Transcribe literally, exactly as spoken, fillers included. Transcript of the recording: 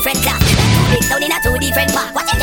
different class. Two big town in a two different park. Watch